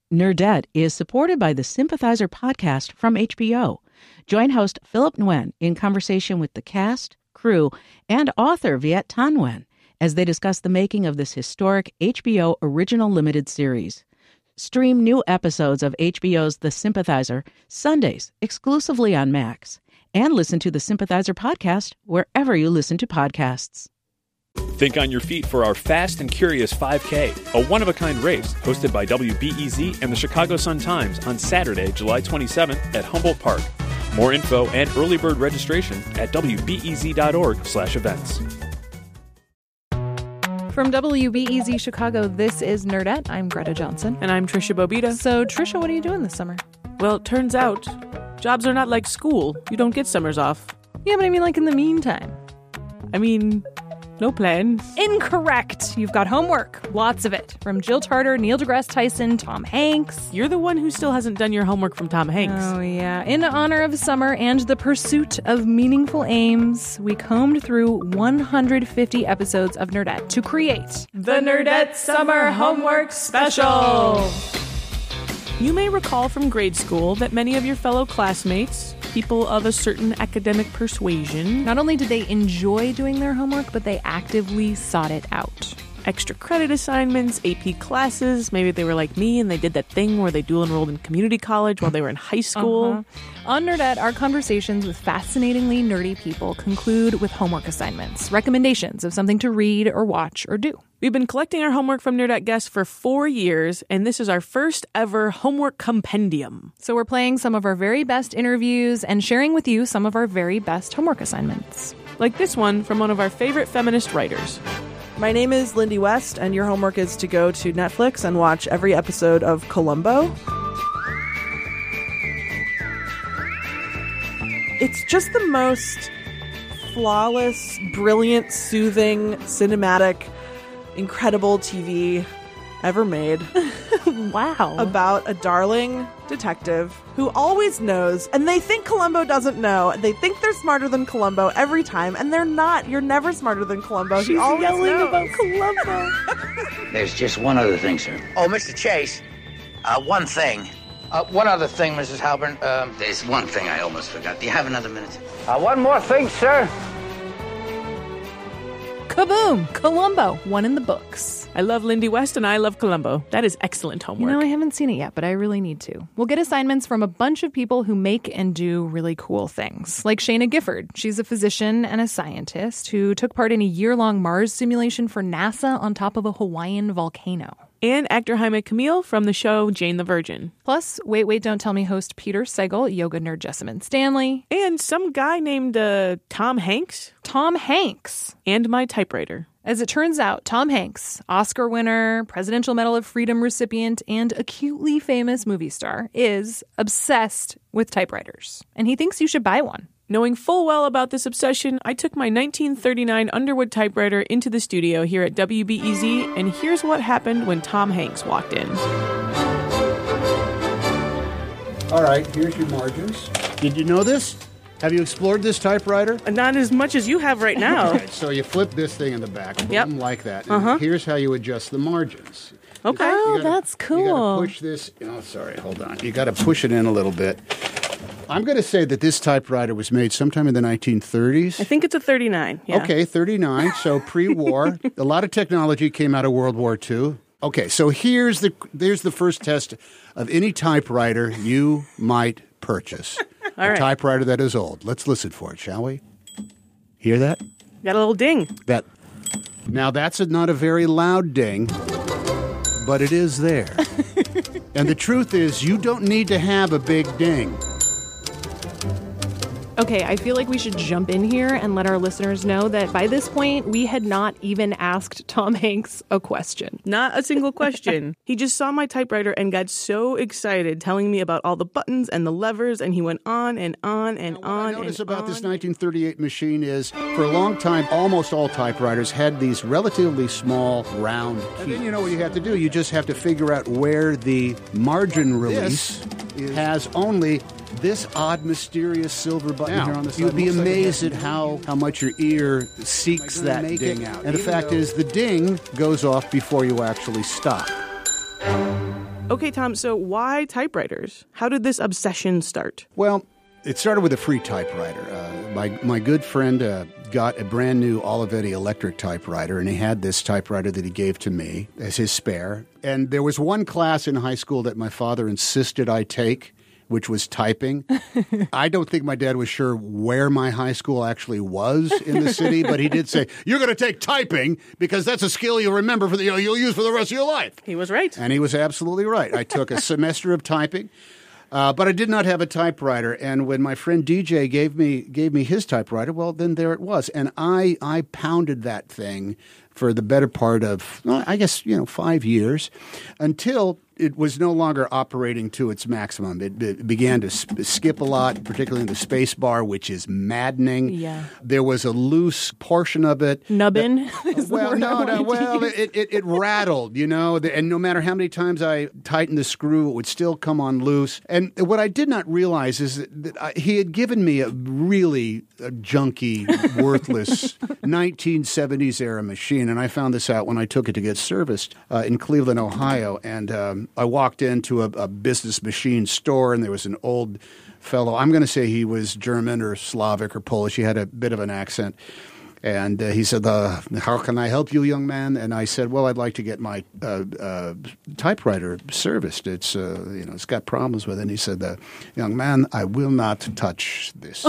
Nerdette is supported by the Sympathizer podcast from HBO. Join host Philip Nguyen in conversation with the cast, crew, and author Viet Thanh Nguyen as they discuss the making of this historic HBO original limited series. Stream new episodes of HBO's The Sympathizer Sundays exclusively on Max. And listen to the Sympathizer podcast wherever you listen to podcasts. Think on your feet for our Fast and Curious 5K, a one-of-a-kind race hosted by WBEZ and the Chicago Sun-Times on Saturday, July 27th at Humboldt Park. More info and early bird registration at wbez.org/events. From WBEZ Chicago, this is Nerdette. I'm Greta Johnson. And I'm Trisha Bobita. So, Trisha, what are you doing this summer? Well, it turns out jobs are not like school. You don't get summers off. Yeah, but I mean, like in the meantime. No plan. Incorrect. You've got homework. Lots of it. From Jill Tarter, Neil deGrasse Tyson, Tom Hanks. You're the one who still hasn't done your homework from Tom Hanks. Oh, yeah. In honor of summer and the pursuit of meaningful aims, we combed through 150 episodes of Nerdette to create the Nerdette Summer Homework Special. You may recall from grade school that many of your fellow classmates, people of a certain academic persuasion, not only did they enjoy doing their homework, but they actively sought it out. Extra credit assignments, AP classes. Maybe they were like me and they did that thing where they dual enrolled in community college while they were in high school. On Nerdette, our conversations with fascinatingly nerdy people conclude with homework assignments, recommendations of something to read or watch or do. We've been collecting our homework from Nerdette guests for 4 years, and this is our first ever homework compendium. So we're playing some of our very best interviews and sharing with you some of our very best homework assignments. Like this one from one of our favorite feminist writers. My name is Lindy West, and your homework is to go to Netflix and watch every episode of Columbo. It's just the most flawless, brilliant, soothing, cinematic, incredible TV ever made. Wow. About a darling detective who always knows, and they think Columbo doesn't know. They think they're smarter than Columbo every time, and they're not. You're never smarter than Columbo. She's yelling about Columbo. There's just one other thing, sir. Oh, Mr. Chase, one thing. One other thing, Mrs. Halpern. There's one thing I almost forgot. Do you have another minute? One more thing, sir. Kaboom! Columbo, one in the books. I love Lindy West and I love Columbo. That is excellent homework. You know, I haven't seen it yet, but I really need to. We'll get assignments from a bunch of people who make and do really cool things. Like Shayna Gifford. She's a physician and a scientist who took part in a year-long Mars simulation for NASA on top of a Hawaiian volcano. And actor Jaime Camille from the show Jane the Virgin. Plus, Wait, Wait, Don't Tell Me host Peter Sagal, yoga nerd Jessamine Stanley. And some guy named Tom Hanks. Tom Hanks. And my typewriter. As it turns out, Tom Hanks, Oscar winner, Presidential Medal of Freedom recipient, and acutely famous movie star, is obsessed with typewriters. And he thinks you should buy one. Knowing full well about this obsession, I took my 1939 Underwood typewriter into the studio here at WBEZ, and here's what happened when Tom Hanks walked in. All right, here's your margins. Did you know this? Have you explored this typewriter? Not as much as you have right now. Right, so you flip this thing in the back, yep, like that. And here's how you adjust the margins. Okay. Oh, that's cool. You got to push this. Oh, sorry, hold on. You got to push it in a little bit. I'm going to say that this typewriter was made sometime in the 1930s. I think it's a 39. Yeah. Okay, 39. So pre-war. A lot of technology came out of World War II. Okay, so here's the first test of any typewriter you might purchase. All right. A typewriter that is old. Let's listen for it, shall we? Hear that? Got a little ding. Now, that's not a very loud ding, but it is there. And the truth is, you don't need to have a big ding. Okay, I feel like we should jump in here and let our listeners know that by this point, we had not even asked Tom Hanks a question. Not a single question. He just saw my typewriter and got so excited, telling me about all the buttons and the levers, and he went on and on and on. What I notice about this 1938 machine is, for a long time, almost all typewriters had these relatively small, round keys. And then you know what you have to do? You just have to figure out where the margin release has only this odd, mysterious silver button here on the side. You'd be amazed at how much your ear seeks that ding out. And the fact is, the ding goes off before you actually stop. Okay, Tom, so why typewriters? How did this obsession start? Well, it started with a free typewriter. My good friend got a brand new Olivetti electric typewriter, and he had this typewriter that he gave to me as his spare. And there was one class in high school that my father insisted I take, which was typing. I don't think my dad was sure where my high school actually was in the city, but he did say, "You're going to take typing because that's a skill you'll remember you'll use for the rest of your life." He was right. And he was absolutely right. I took a semester of typing. But I did not have a typewriter, and when my friend DJ gave me his typewriter, well, then there it was, and I pounded that thing for the better part of, 5 years, until it was no longer operating to its maximum. It began to skip a lot, particularly in the space bar, which is maddening. Yeah. There was a loose portion of it. Nubbin? It rattled, and no matter how many times I tightened the screw, it would still come on loose. And what I did not realize is that he had given me a really junky, worthless 1970s era machine, and I found this out when I took it to get serviced in Cleveland, Ohio, and I walked into a business machine store, and there was an old fellow. I'm going to say he was German or Slavic or Polish. He had a bit of an accent. And he said, "How can I help you, young man?" And I said, "Well, I'd like to get my typewriter serviced. It's it's got problems with it." And he said, "Young man, I will not touch this."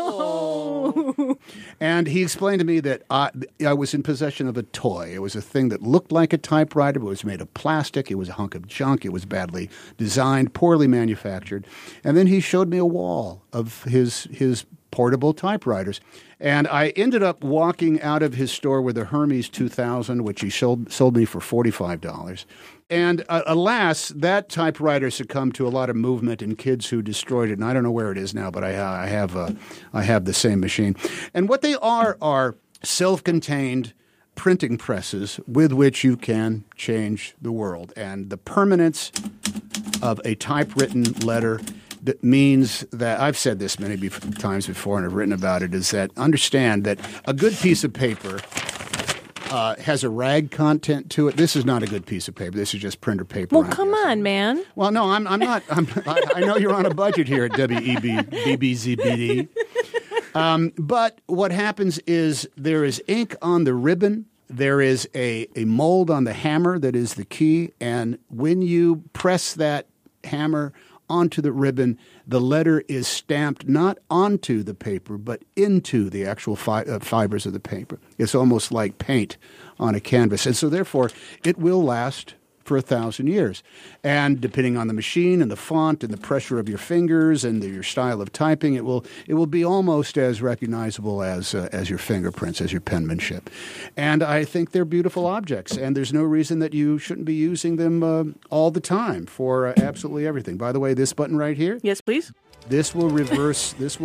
And he explained to me that I was in possession of a toy. It was a thing that looked like a typewriter, but it was made of plastic. It was a hunk of junk. It was badly designed, poorly manufactured. And then he showed me a wall of his portable typewriters. And I ended up walking out of his store with a Hermes 2000, which he sold me for $45. And alas, that typewriter succumbed to a lot of movement and kids who destroyed it. And I don't know where it is now, but I have the same machine. And what they are self-contained printing presses with which you can change the world. And the permanence of a typewritten letter that means that, I've said this many times before and I've written about it, is that understand that a good piece of paper has a rag content to it. This is not a good piece of paper. This is just printer paper. Well, come on, man. Well, no, I'm not. I know you're on a budget here at WEBBZBD. But what happens is there is ink on the ribbon. There is a mold on the hammer that is the key. And when you press that hammer onto the ribbon, the letter is stamped not onto the paper, but into the actual fibers of the paper. It's almost like paint on a canvas. And so therefore, it will last for 1,000 years. And depending on the machine and the font and the pressure of your fingers and your style of typing, it will be almost as recognizable as your fingerprints, as your penmanship. And I think they're beautiful objects, and there's no reason that you shouldn't be using them all the time for absolutely everything. By the way, this button right here. Yes, please. This will reverse. the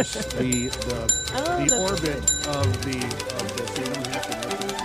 orbit of the. So you don't have to.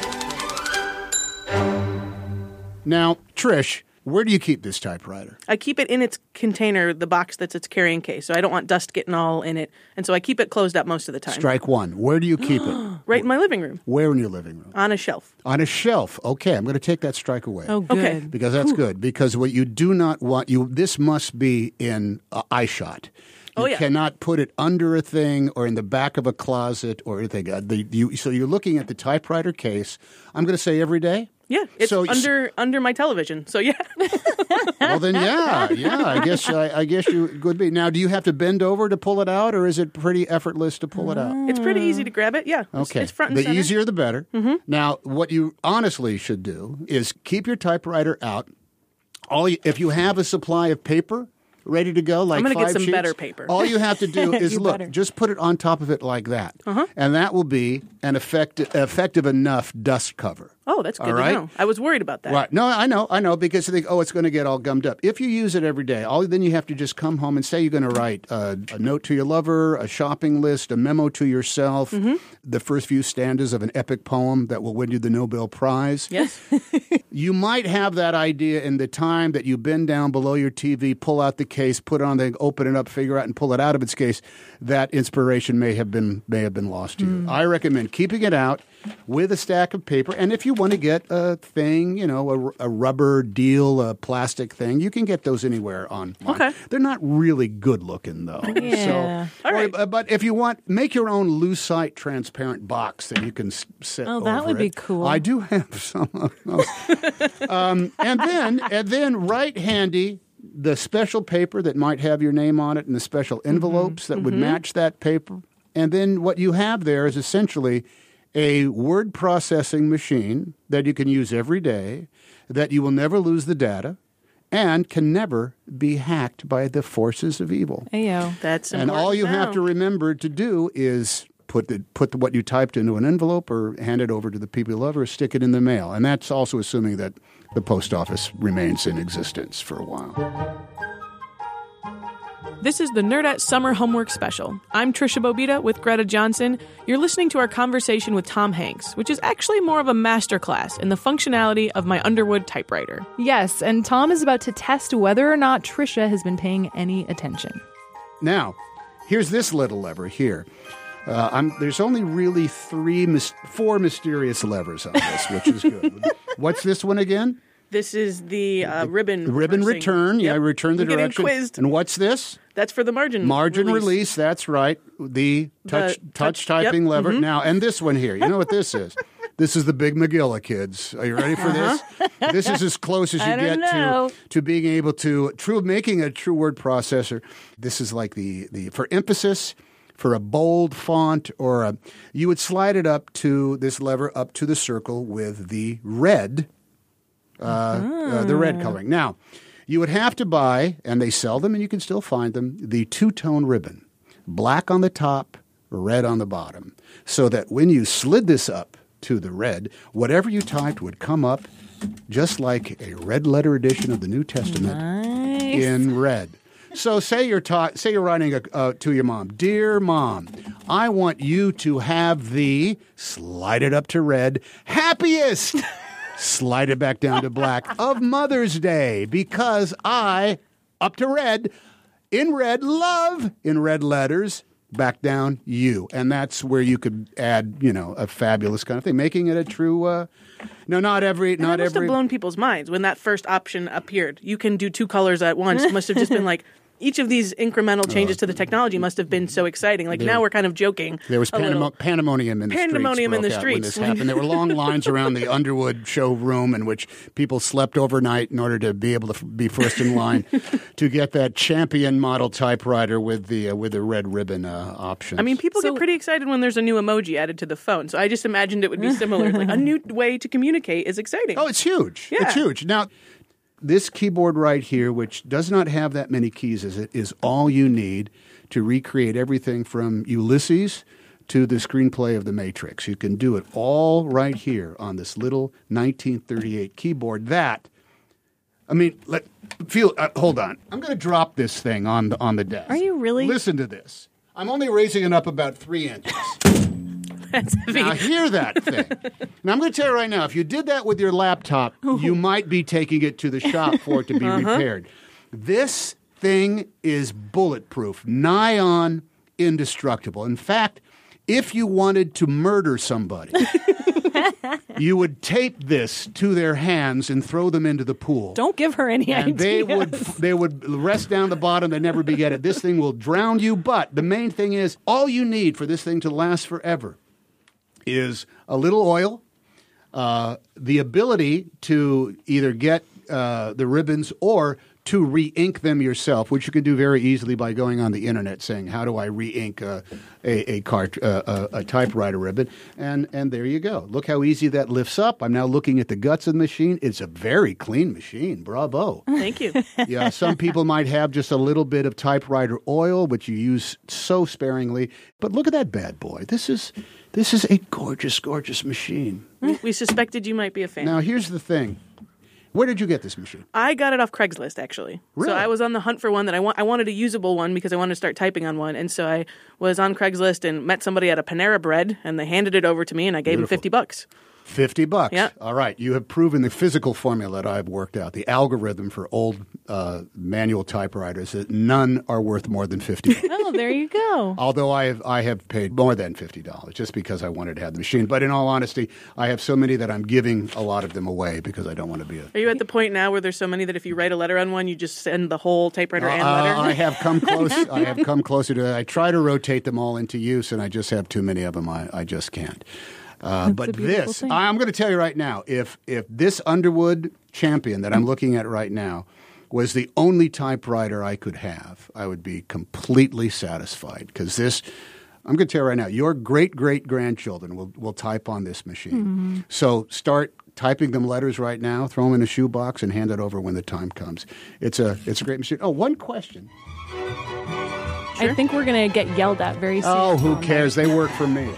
Now, Trish, where do you keep this typewriter? I keep it in its container, the box that's its carrying case, so I don't want dust getting all in it. And so I keep it closed up most of the time. Strike one. Where do you keep it? Right in my living room. Where in your living room? On a shelf. On a shelf. Okay, I'm going to take that strike away. Oh, good. Okay. Because that's good. Because what you do not want, this must be in eye shot. You cannot put it under a thing or in the back of a closet or anything. So you're looking at the typewriter case, I'm going to say every day? Yeah, it's under my television. So yeah. Well then, yeah. I guess you could be. Now, do you have to bend over to pull it out, or is it pretty effortless to pull it out? It's pretty easy to grab it. Yeah. Okay. It's front and center. The easier, the better. Mm-hmm. Now, what you honestly should do is keep your typewriter out. If you have a supply of paper ready to go, like I'm going to get some sheets, better paper. all you have to do is just put it on top of it like that, and that will be an effective enough dust cover. Oh, that's good to know. I was worried about that. Right. No, I know, because they think, it's going to get all gummed up. If you use it every day, then you have to just come home and say you're going to write a note to your lover, a shopping list, a memo to yourself, the first few stanzas of an epic poem that will win you the Nobel Prize. Yes. You might have that idea in the time that you bend down below your TV, pull out the case, put it on the open it up, figure out and pull it out of its case, that inspiration may have been lost to you. I recommend keeping it out with a stack of paper. And if you want to get a thing, a rubber deal, a plastic thing, you can get those anywhere online. Okay. They're not really good looking, though. Yeah. All right. But if you want, make your own lucite transparent box that you can set over that would be it. cool. I do have some of those. and then right handy, the special paper that might have your name on it and the special envelopes that would match that paper. And then what you have there is essentially a word processing machine that you can use every day, that you will never lose the data, and can never be hacked by the forces of evil. Ayo. That's And important all you have now. to remember to do is put what you typed into an envelope or hand it over to the people you love or stick it in the mail. And that's also assuming that the post office remains in existence for a while. This is the Nerdette Summer Homework Special. I'm Trisha Bobita with Greta Johnson. You're listening to our conversation with Tom Hanks, which is actually more of a masterclass in the functionality of my Underwood typewriter. Yes, and Tom is about to test whether or not Trisha has been paying any attention. Now, here's this little lever here. There's only really four mysterious levers on this, which is good. What's this one again? This is the ribbon Ribbon reversing. return. Yeah, Yep. return the I'm getting direction. quizzed. And what's this? That's for the margin Release. That's right. The touch typing lever. Now, and this one here. You know what this is? This is the Big Magilla, kids. Are you ready for this? This is as close as you get to being able to making a true word processor. This is like the for emphasis, for a bold font, or you would slide it up to this lever up to the circle with the red. The red coloring. Now, you would have to buy, and they sell them, and you can still find them, the two-tone ribbon. Black on the top, red on the bottom. So that when you slid this up to the red, whatever you typed would come up just like a red letter edition of the New Testament in red. So say you're writing to your mom, "Dear Mom, I want you to have the," slide it up to red, "happiest," slide it back down to black, "of Mother's Day, because I," up to red, in red, "love," in red letters, back down, "you." And that's where you could add, a fabulous kind of thing, making it a true, not every. That must have blown people's minds when that first option appeared. You can do two colors at once. It must have just been like, each of these incremental changes to the technology must have been so exciting. Like, now we're kind of joking. There was pandemonium in the streets. When this happened. There were long lines around the Underwood showroom in which people slept overnight in order to be able to be first in line to get that champion model typewriter with the red ribbon option. I mean, people get pretty excited when there's a new emoji added to the phone. So I just imagined it would be similar. Like, a new way to communicate is exciting. Oh, it's huge. Yeah. It's huge. Now, this keyboard right here, which does not have that many keys as it, is all you need to recreate everything from Ulysses to the screenplay of The Matrix. You can do it all right here on this little 1938 keyboard. Hold on. I'm going to drop this thing on the desk. Are you really? Listen to this. I'm only raising it up about 3 inches. That's heavy. Now, hear that thing. Now, I'm going to tell you right now, if you did that with your laptop, you might be taking it to the shop for it to be repaired. This thing is bulletproof, nigh on indestructible. In fact, if you wanted to murder somebody, you would tape this to their hands and throw them into the pool. Don't give her any and ideas. they would rest down the bottom. They'd never be get it. This thing will drown you. But the main thing is, all you need for this thing to last forever is a little oil, the ability to either get the ribbons or to re-ink them yourself, which you can do very easily by going on the internet saying, "How do I re-ink a typewriter ribbon?" And there you go. Look how easy that lifts up. I'm now looking at the guts of the machine. It's a very clean machine. Bravo. Thank you. Yeah, some people might have just a little bit of typewriter oil, which you use so sparingly. But look at that bad boy. This is a gorgeous, gorgeous machine. We suspected you might be a fan. Now, here's the thing. Where did you get this machine? I got it off Craigslist, actually. Really? So I was on the hunt for one that I wanted a usable one because I wanted to start typing on one. And so I was on Craigslist and met somebody at a Panera Bread, and they handed it over to me, and I gave them $50. $50. Yeah. All right. You have proven the physical formula that I've worked out, the algorithm for old manual typewriters, that none are worth more than $50. Oh, there you go. Although I have paid more than $50 just because I wanted to have the machine. But in all honesty, I have so many that I'm giving a lot of them away because I don't want to be Are you at the point now where there's so many that if you write a letter on one, you just send the whole typewriter and letter? I have come close. I have come closer to that. I try to rotate them all into use, and I just have too many of them. I just can't. But this, thing. I'm going to tell you right now, if this Underwood Champion that I'm looking at right now was the only typewriter I could have, I would be completely satisfied. Because this, I'm going to tell you right now, your great-great-grandchildren will type on this machine. Mm-hmm. So start typing them letters right now, throw them in a shoebox, and hand it over when the time comes. It's a great machine. Oh, one question. Sure. I think we're going to get yelled at very soon. Oh, who cares? They work for me.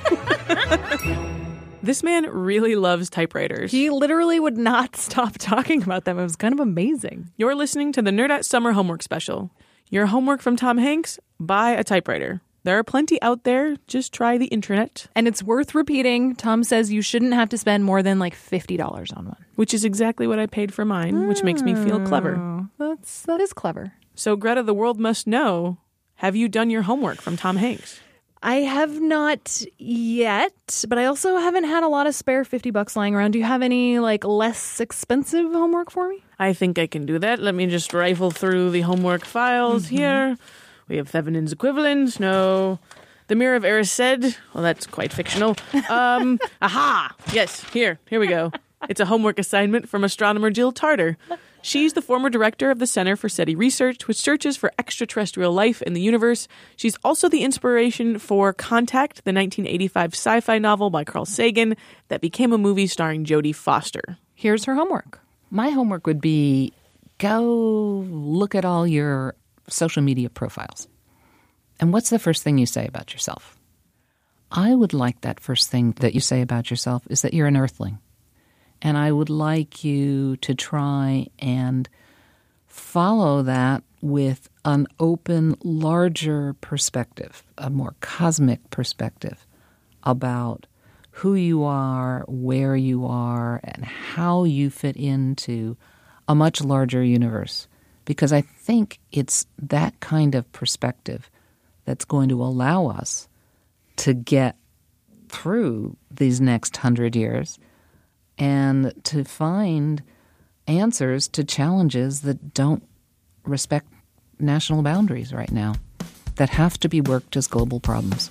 This man really loves typewriters. He literally would not stop talking about them. It was kind of amazing. You're listening to the Nerdette Summer Homework Special. Your homework from Tom Hanks? Buy a typewriter. There are plenty out there. Just try the internet. And it's worth repeating. Tom says you shouldn't have to spend more than like $50 on one. Which is exactly what I paid for mine, which makes me feel clever. That is clever. So Greta, the world must know, have you done your homework from Tom Hanks? I have not yet, but I also haven't had a lot of spare $50 lying around. Do you have any like less expensive homework for me? I think I can do that. Let me just rifle through the homework files here. We have Thevenin's Equivalent. No. The Mirror of Erised. Well, that's quite fictional. Aha! Yes, here we go. It's a homework assignment from astronomer Jill Tarter. She's the former director of the Center for SETI Research, which searches for extraterrestrial life in the universe. She's also the inspiration for Contact, the 1985 sci-fi novel by Carl Sagan that became a movie starring Jodie Foster. Here's her homework. My homework would be go look at all your social media profiles. And what's the first thing you say about yourself? I would like that first thing that you say about yourself is that you're an earthling. And I would like you to try and follow that with an open, larger perspective, a more cosmic perspective about who you are, where you are, and how you fit into a much larger universe. Because I think it's that kind of perspective that's going to allow us to get through these next 100 years and to find answers to challenges that don't respect national boundaries right now, that have to be worked as global problems.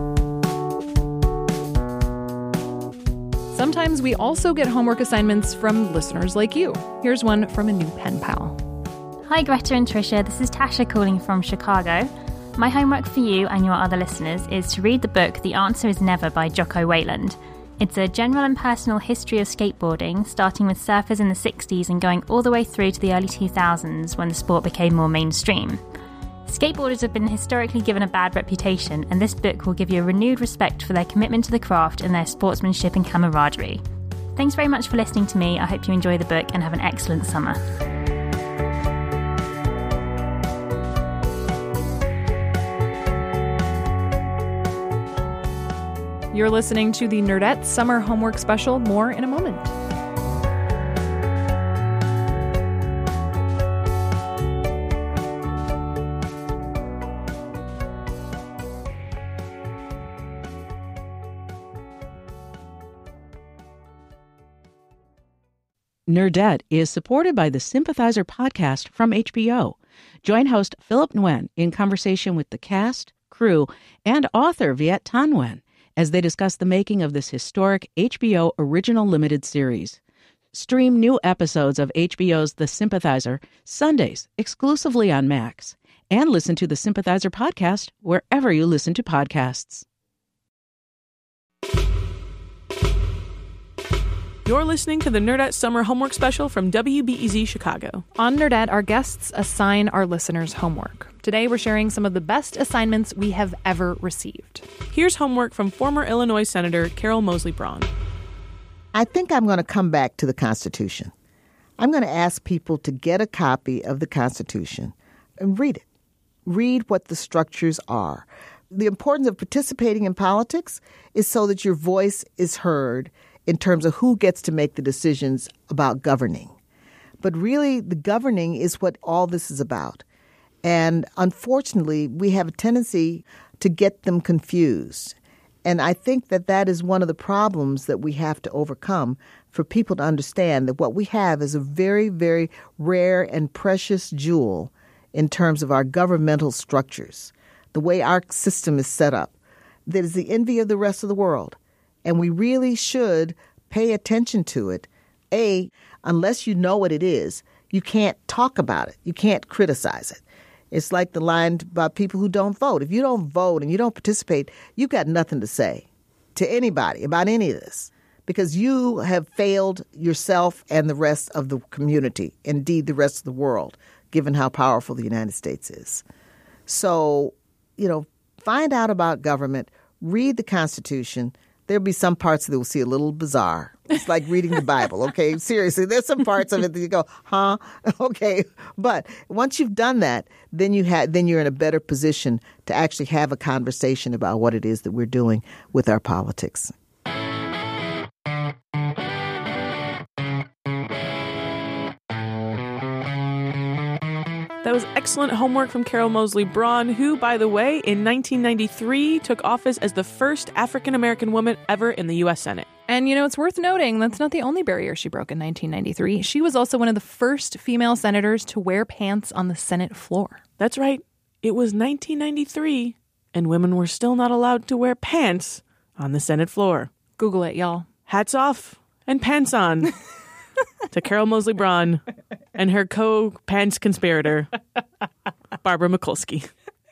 Sometimes we also get homework assignments from listeners like you. Here's one from a new pen pal. Hi Greta and Trisha, this is Tasha calling from Chicago. My homework for you and your other listeners is to read the book The Answer Is Never by Jocko Willink. It's a general and personal history of skateboarding, starting with surfers in the 60s and going all the way through to the early 2000s when the sport became more mainstream. Skateboarders have been historically given a bad reputation, and this book will give you a renewed respect for their commitment to the craft and their sportsmanship and camaraderie. Thanks very much for listening to me. I hope you enjoy the book and have an excellent summer. You're listening to the Nerdette Summer Homework Special. More in a moment. Nerdette is supported by the Sympathizer podcast from HBO. Join host Philip Nguyen in conversation with the cast, crew, and author Viet Thanh Nguyen as they discuss the making of this historic HBO original limited series. Stream new episodes of HBO's The Sympathizer Sundays exclusively on Max, and listen to the Sympathizer podcast wherever you listen to podcasts. You're listening to the Nerdette Summer Homework Special from WBEZ Chicago. On Nerdette, our guests assign our listeners homework. Today, we're sharing some of the best assignments we have ever received. Here's homework from former Illinois Senator Carol Moseley Braun. I think I'm going to come back to the Constitution. I'm going to ask people to get a copy of the Constitution and read it. Read what the structures are. The importance of participating in politics is so that your voice is heard in terms of who gets to make the decisions about governing. But really, the governing is what all this is about. And unfortunately, we have a tendency to get them confused. And I think that that is one of the problems that we have to overcome for people to understand that what we have is a very, very rare and precious jewel in terms of our governmental structures, the way our system is set up, that is the envy of the rest of the world. And we really should pay attention to it. Unless you know what it is, you can't talk about it. You can't criticize it. It's like the line about people who don't vote. If you don't vote and you don't participate, you've got nothing to say to anybody about any of this because you have failed yourself and the rest of the community, indeed the rest of the world, given how powerful the United States is. So, find out about government, read the Constitution. There'll be some parts that will see a little bizarre. It's like reading the Bible, okay? Seriously, there's some parts of it that you go, huh? Okay. But once you've done that, then you're in a better position to actually have a conversation about what it is that we're doing with our politics. That was excellent homework from Carol Moseley Braun, who, by the way, in 1993 took office as the first African-American woman ever in the U.S. Senate. And, it's worth noting that's not the only barrier she broke in 1993. She was also one of the first female senators to wear pants on the Senate floor. That's right. It was 1993, and women were still not allowed to wear pants on the Senate floor. Google it, y'all. Hats off and pants on to Carol Moseley Braun and her co-pants conspirator, Barbara Mikulski.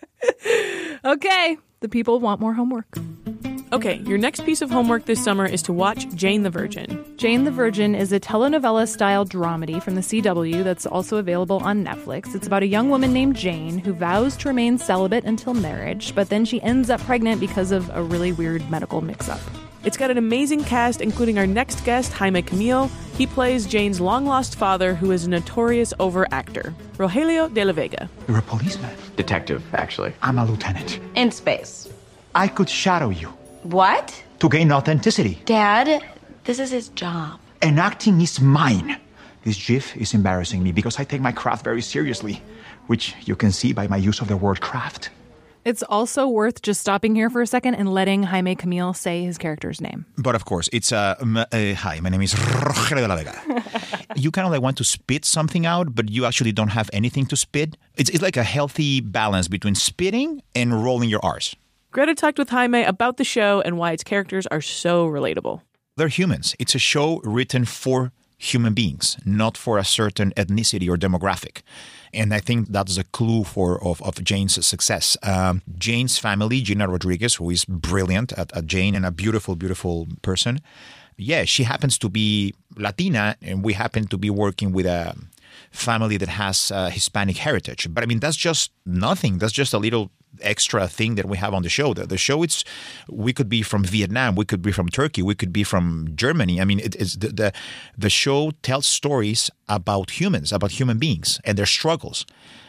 Okay, the people want more homework. Okay, your next piece of homework this summer is to watch Jane the Virgin. Jane the Virgin is a telenovela-style dramedy from the CW that's also available on Netflix. It's about a young woman named Jane who vows to remain celibate until marriage, but then she ends up pregnant because of a really weird medical mix-up. It's got an amazing cast, including our next guest, Jaime Camil. He plays Jane's long-lost father, who is a notorious overactor, Rogelio de la Vega. You're a policeman. Detective, actually. I'm a lieutenant. In space. I could shadow you. What? To gain authenticity. Dad, this is his job. And acting is mine. This GIF is embarrassing me because I take my craft very seriously, which you can see by my use of the word craft. It's also worth just stopping here for a second and letting Jaime Camil say his character's name. But of course, it's hi, my name is Rogelio de la Vega. You kind of want to spit something out, but you actually don't have anything to spit. It's like a healthy balance between spitting and rolling your R's. Greta talked with Jaime about the show and why its characters are so relatable. They're humans. It's a show written for human beings, not for a certain ethnicity or demographic. And I think that's a clue of Jane's success. Jane's family, Gina Rodriguez, who is brilliant at Jane and a beautiful, beautiful person. Yeah, she happens to be Latina, and we happen to be working with a family that has Hispanic heritage. But I mean, that's just nothing. That's just a little extra thing that we have on the show. The show, we could be from Vietnam, we could be from Turkey, we could be from Germany. I mean, it's the show tells stories about humans, about human beings and their struggles,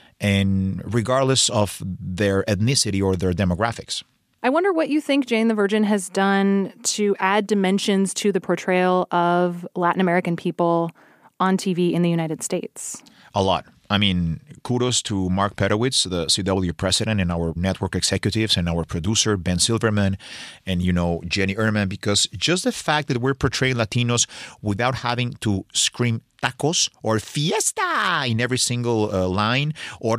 and regardless of their ethnicity or their demographics. I wonder what you think Jane the Virgin has done to add dimensions to the portrayal of Latin American people on TV in the United States. A lot. I mean, kudos to Mark Pedowitz, the CW president, and our network executives, and our producer, Ben Silverman, and, Jenny Ehrman, because just the fact that we're portraying Latinos without having to scream tacos or fiesta in every single line, or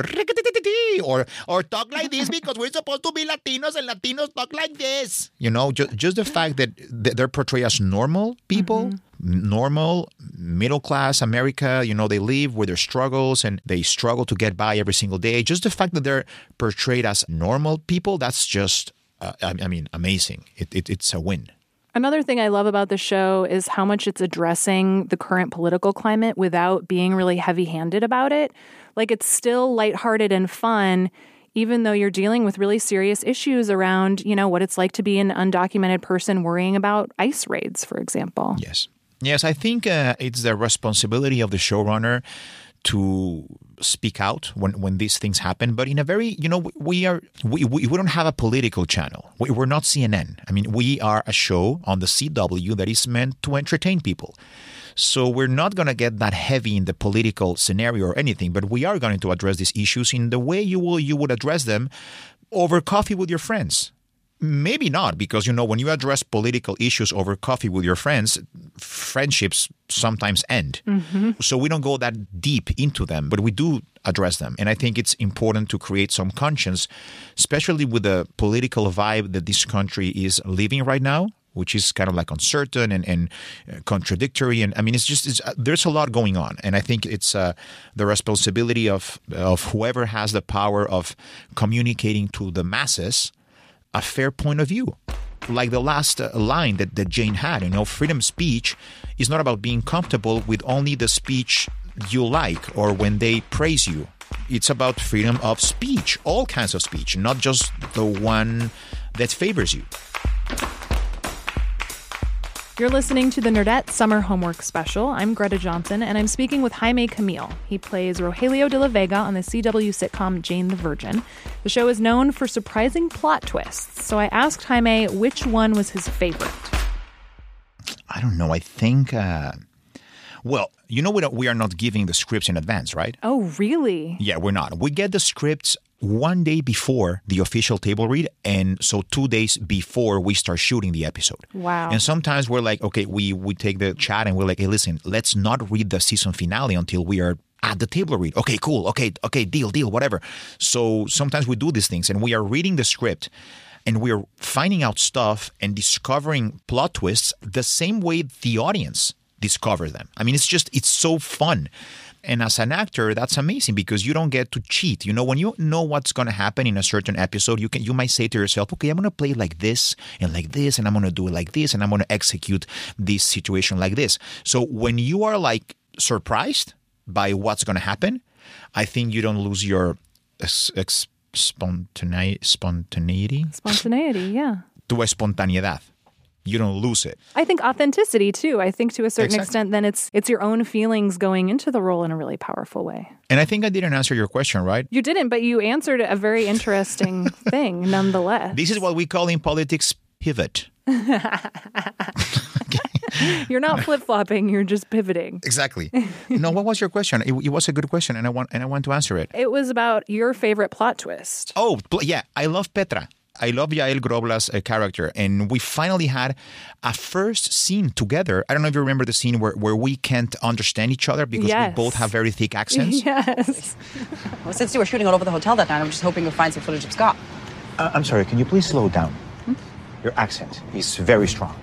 talk like this because we're supposed to be Latinos and Latinos talk like this. Just the fact that they're portrayed as normal people, normal, middle-class America, they live with their struggles and they struggle to get by every single day. Just the fact that they're portrayed as normal people, that's just, amazing. It's a win. Another thing I love about the show is how much it's addressing the current political climate without being really heavy-handed about it. Like, it's still lighthearted and fun, even though you're dealing with really serious issues around, what it's like to be an undocumented person worrying about ICE raids, for example. Yes, I think it's the responsibility of the showrunner to speak out when these things happen, but in a very, we don't have a political channel. We're not CNN. I mean, we are a show on the CW that is meant to entertain people. So we're not going to get that heavy in the political scenario or anything, but we are going to address these issues in the way you would address them over coffee with your friends. Maybe not, because, when you address political issues over coffee with your friends, friendships sometimes end. Mm-hmm. So we don't go that deep into them, but we do address them. And I think it's important to create some conscience, especially with the political vibe that this country is living right now, which is kind of like uncertain and contradictory. And I mean, there's a lot going on. And I think it's the responsibility of whoever has the power of communicating to the masses a fair point of view. Like the last line that Jane had, freedom of speech is not about being comfortable with only the speech you like or when they praise you. It's about freedom of speech, all kinds of speech, not just the one that favors you. You're listening to the Nerdette Summer Homework Special. I'm Greta Johnson, and I'm speaking with Jaime Camil. He plays Rogelio de la Vega on the CW sitcom Jane the Virgin. The show is known for surprising plot twists, so I asked Jaime which one was his favorite. I don't know. I think... we are not giving the scripts in advance, right? Oh, really? Yeah, we're not. We get the scripts one day before the official table read, and so 2 days before we start shooting the episode. Wow. And sometimes we're like, okay, we take the chat and we're like, hey, listen, let's not read the season finale until we are at the table read. Okay, cool. Okay, deal, whatever. So sometimes we do these things, and we are reading the script, and we are finding out stuff and discovering plot twists the same way the audience discovers them. I mean, it's so fun. And as an actor, that's amazing because you don't get to cheat. When you know what's going to happen in a certain episode, you might say to yourself, okay, I'm going to play like this, and I'm going to do it like this, and I'm going to execute this situation like this. So when you are like surprised by what's going to happen, I think you don't lose your spontaneity. Spontaneity, yeah. Tu espontaneidad. You don't lose it. I think authenticity, too. I think to a certain extent, then it's your own feelings going into the role in a really powerful way. And I think I didn't answer your question, right? You didn't, but you answered a very interesting thing nonetheless. This is what we call in politics pivot. You're not flip-flopping, you're just pivoting. Exactly. No, what was your question? It was a good question, and I want to answer it. It was about your favorite plot twist. Oh, yeah. I love Petra. I love Yael Grobla's character, and we finally had a first scene together. I don't know if you remember the scene where we can't understand each other because we both have very thick accents. Yes. Well, since you were shooting all over the hotel that night, I'm just hoping you'll find some footage of Scott. I'm sorry, can you please slow down? Your accent is very strong.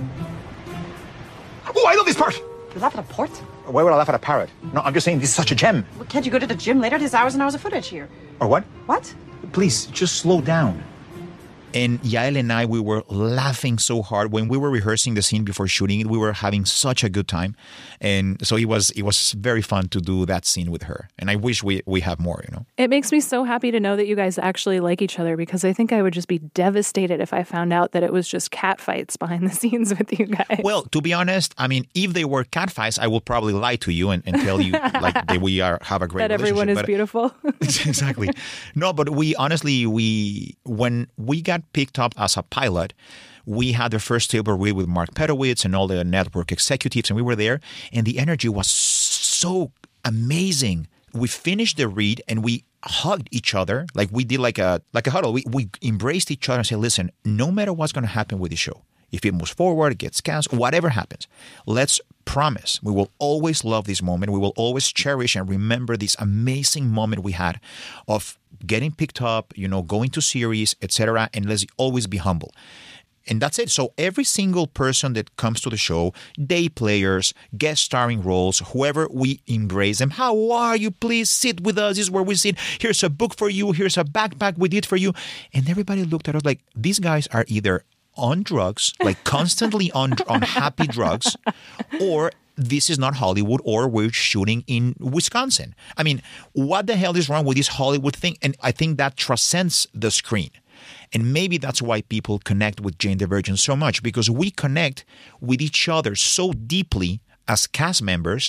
Oh, I love this part! You laugh at a port? Why would I laugh at a parrot? No, I'm just saying this is such a gem. Well, can't you go to the gym later? There's hours and hours of footage here. Or what? What? Please, just slow down. And Yael and I, we were laughing so hard. When we were rehearsing the scene before shooting it, we were having such a good time. And so it was very fun to do that scene with her. And I wish we have more, It makes me so happy to know that you guys actually like each other because I think I would just be devastated if I found out that it was just catfights behind the scenes with you guys. Well, to be honest, I mean, if they were catfights, I will probably lie to you and tell you like that have a great that relationship. Everyone is beautiful. Exactly. No, but when we got picked up as a pilot, we had the first table read with Mark Pedowitz and all the network executives, and we were there, and the energy was so amazing. We finished the read and we hugged each other, like we did like a huddle. We embraced each other and said, listen, no matter what's going to happen with the show, if it moves forward, it gets canceled, whatever happens, let's promise we will always love this moment. We will always cherish and remember this amazing moment we had of getting picked up, going to series, etc. And let's always be humble. And that's it. So every single person that comes to the show, day players, guest starring roles, whoever, we embrace them. How are you? Please sit with us. This is where we sit. Here's a book for you. Here's a backpack we did for you. And everybody looked at us like, these guys are either on drugs, like constantly on happy drugs, or this is not Hollywood, or we're shooting in Wisconsin. I mean, what the hell is wrong with this Hollywood thing? And I think that transcends the screen. And maybe that's why people connect with Jane the Virgin so much, because we connect with each other so deeply as cast members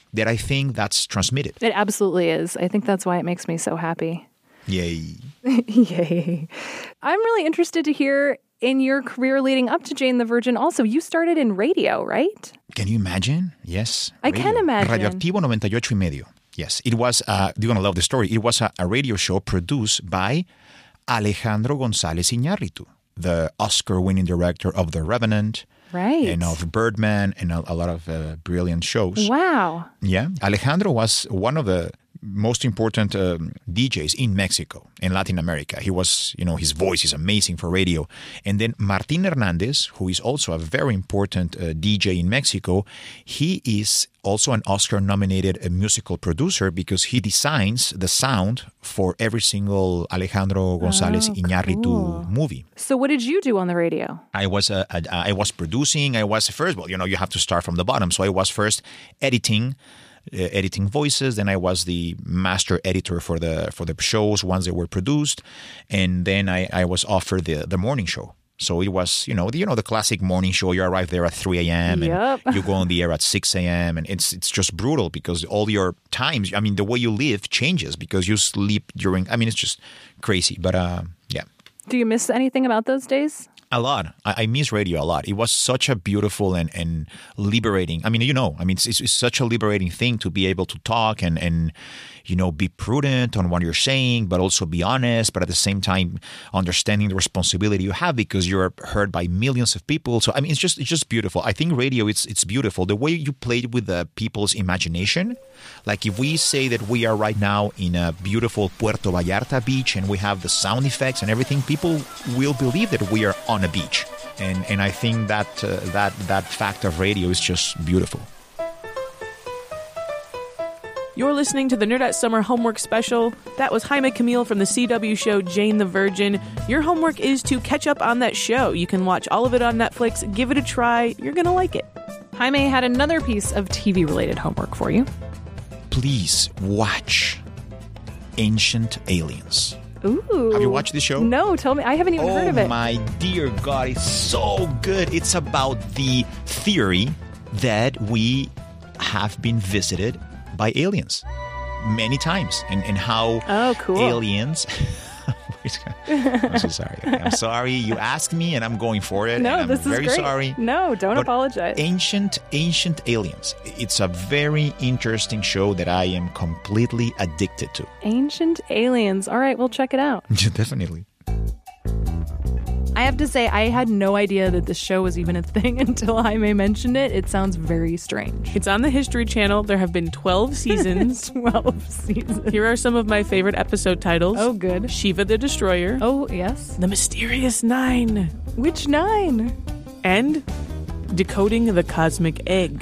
that I think that's transmitted. It absolutely is. I think that's why it makes me so happy. Yay. Yay. I'm really interested to hear in your career leading up to Jane the Virgin also, you started in radio, right? Can you imagine? Yes. I can imagine. Radioactivo 98.5. Yes. It was, you're going to love the story. It was a radio show produced by Alejandro González Iñárritu, the Oscar-winning director of The Revenant. Right. And of Birdman and a lot of brilliant shows. Wow. Yeah. Alejandro was one of the most important DJs in Mexico and Latin America. He was, his voice is amazing for radio. And then Martín Hernández, who is also a very important DJ in Mexico, he is also an Oscar-nominated musical producer because he designs the sound for every single Alejandro González Iñárritu movie. So what did you do on the radio? I was producing. I was first, you have to start from the bottom. So I was first editing voices. Then I was the master editor for the shows once they were produced, and then I was offered the morning show. So it was the classic morning show. You arrive there at 3 a.m. and you go on the air at 6 a.m. and it's just brutal because all your times. I mean, the way you live changes because you sleep during. I mean, it's just crazy. But yeah. Do you miss anything about those days? A lot. I miss radio a lot. It was such a beautiful and liberating. I mean, it's such a liberating thing to be able to talk and be prudent on what you're saying, but also be honest, but at the same time understanding the responsibility you have because you're heard by millions of people. So, I mean, it's just beautiful. I think radio, it's beautiful. The way you played with the people's imagination. Like if we say that we are right now in a beautiful Puerto Vallarta beach and we have the sound effects and everything, people will believe that we are on a beach. And I think that fact of radio is just beautiful. You're listening to the Nerdette Summer Homework Special. That was Jaime Camil from the CW show Jane the Virgin. Your homework is to catch up on that show. You can watch all of it on Netflix. Give it a try. You're going to like it. Jaime had another piece of TV-related homework for you. Please watch Ancient Aliens. Ooh. Have you watched this show? No, tell me. I haven't even heard of it. Oh my dear God, it's so good. It's about the theory that we have been visited by aliens many times and how aliens... I'm so sorry. I'm sorry. You asked me and I'm going for it. No, and this is very great. Sorry. No, don't apologize. Ancient Aliens. It's a very interesting show that I am completely addicted to. Ancient Aliens. All right, we'll check it out. Definitely. I have to say, I had no idea that this show was even a thing until Jaime mentioned it. It sounds very strange. It's on the History Channel. There have been 12 seasons. 12 seasons. Here are some of my favorite episode titles. Oh, good. Shiva the Destroyer. Oh, yes. The Mysterious Nine. Which nine? And Decoding the Cosmic Egg.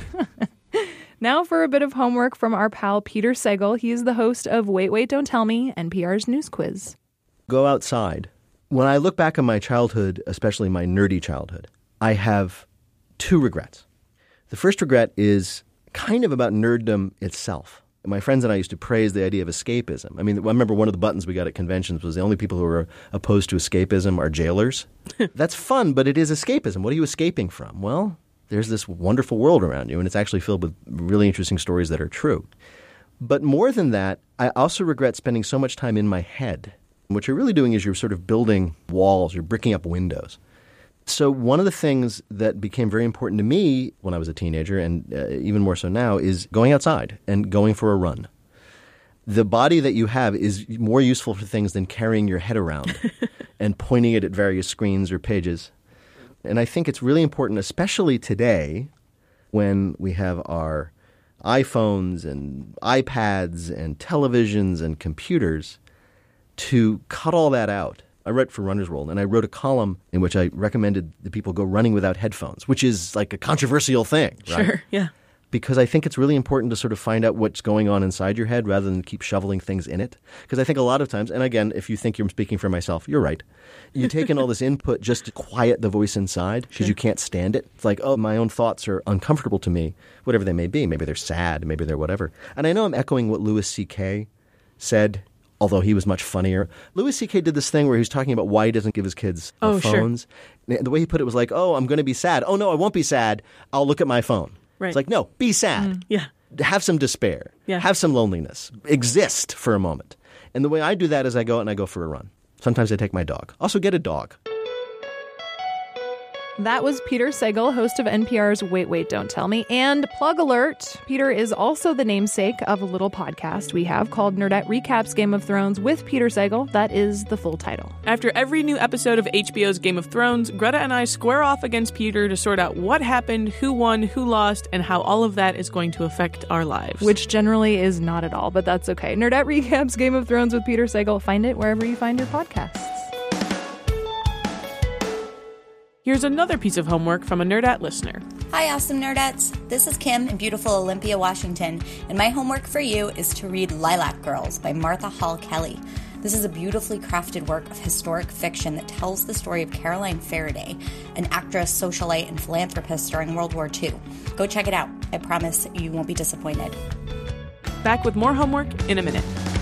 Now for a bit of homework from our pal Peter Sagal. He is the host of Wait, Wait, Don't Tell Me, NPR's News Quiz. Go outside. When I look back on my childhood, especially my nerdy childhood, I have two regrets. The first regret is kind of about nerddom itself. My friends and I used to praise the idea of escapism. I mean, I remember one of the buttons we got at conventions was the only people who are opposed to escapism are jailers. That's fun, but it is escapism. What are you escaping from? Well, there's this wonderful world around you, and it's actually filled with really interesting stories that are true. But more than that, I also regret spending so much time in my head. What you're really doing is you're sort of building walls, you're bricking up windows. So one of the things that became very important to me when I was a teenager, and even more so now, is going outside and going for a run. The body that you have is more useful for things than carrying your head around and pointing it at various screens or pages. And I think it's really important, especially today, when we have our iPhones and iPads and televisions and computers, to cut all that out. I wrote for Runner's World, and I wrote a column in which I recommended that people go running without headphones, which is like a controversial thing, right? Sure, yeah. Because I think it's really important to sort of find out what's going on inside your head rather than keep shoveling things in it. Because I think a lot of times, and again, if you think you're speaking for myself, you're right. You take in all this input just to quiet the voice inside because you can't stand it. It's like, oh, my own thoughts are uncomfortable to me, whatever they may be. Maybe they're sad, maybe they're whatever. And I know I'm echoing what Louis C.K. said, although he was much funnier. Louis C.K. did this thing where he was talking about why he doesn't give his kids phones. Sure. The way he put it was like, oh, I'm going to be sad. Oh, no, I won't be sad. I'll look at my phone. Right. It's like, no, be sad. Yeah. have some despair, Yeah. have some loneliness, exist for a moment. And the way I do that is I go out and I go for a run. Sometimes I take my dog. Also get a dog. That was Peter Sagal, host of NPR's Wait, Wait, Don't Tell Me. And plug alert, Peter is also the namesake of a little podcast we have called Nerdette Recaps Game of Thrones with Peter Sagal. That is the full title. After every new episode of HBO's Game of Thrones, Greta and I square off against Peter to sort out what happened, who won, who lost, and how all of that is going to affect our lives. Which generally is not at all, but that's okay. Nerdette Recaps Game of Thrones with Peter Sagal. Find it wherever you find your podcasts. Here's another piece of homework from a Nerdette listener. Hi, awesome Nerdettes. This is Kim in beautiful Olympia, Washington, and my homework for you is to read Lilac Girls by Martha Hall Kelly. This is a beautifully crafted work of historic fiction that tells the story of Caroline Faraday, an actress, socialite, and philanthropist during World War II. Go check it out. I promise you won't be disappointed. Back with more homework in a minute.